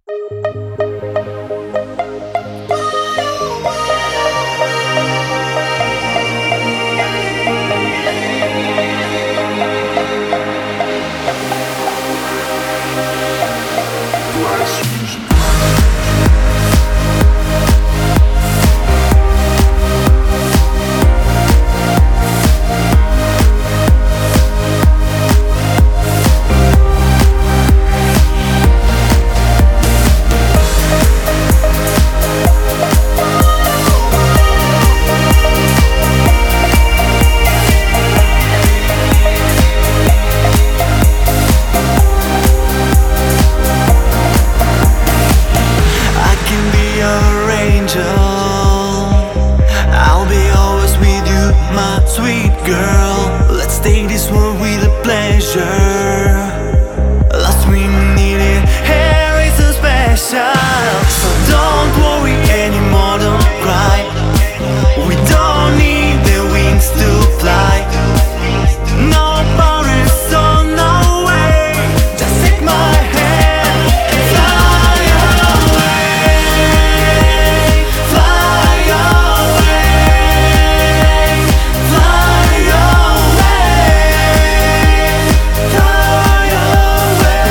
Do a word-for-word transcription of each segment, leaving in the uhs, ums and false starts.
I'll be always with you, my sweet girl. Let's take this world with a pleasure. Last we needed, here is so special. So don't worry anymore, don't cry. We don't need the wings to fly. No borders, so no way. Just take my hand and fly away. Fly away. Fly away. Fly away.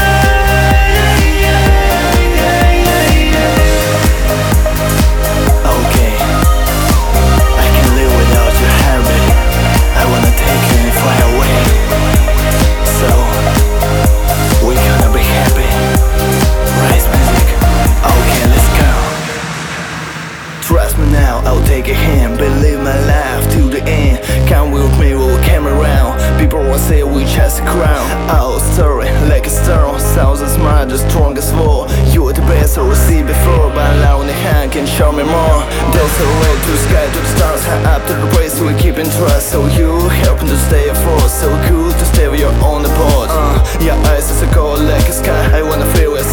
Okay, I can live without your hair, baby. I wanna take you and fly away. So, we gonna be happy. Rise music. Okay, let's go. Trust me now, I'll take a hand. Believe my life to the end. Come with me, we'll come around. People will say we chase the crown. Our story, like a star. Thousand smile, the strongest war. You are the best I received before, but now in the hand can show me more. There's a road to the sky, to the stars, high up to the place we keep in trust. So you helping to stay afloat. So good to stay with your own board. Uh, your eyes is a gold like a sky. I wanna feel it.